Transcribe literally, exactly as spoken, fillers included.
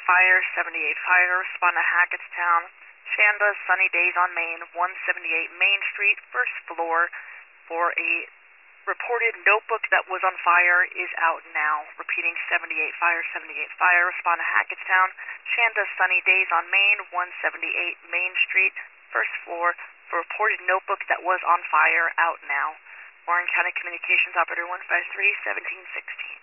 Fire, seventy-eight Fire, respond to Hackettstown. Shanda, Sunny Days on Main, one seventy-eight Main Street, first floor, for a reported notebook that was on fire is out now. Repeating, seventy-eight Fire, seventy-eight Fire, respond to Hackettstown. Shanda, Sunny Days on Main, one seventy-eight Main Street, first floor, for reported notebook that was on fire, out now. Warren County Communications Operator one five three, seventeen sixteen.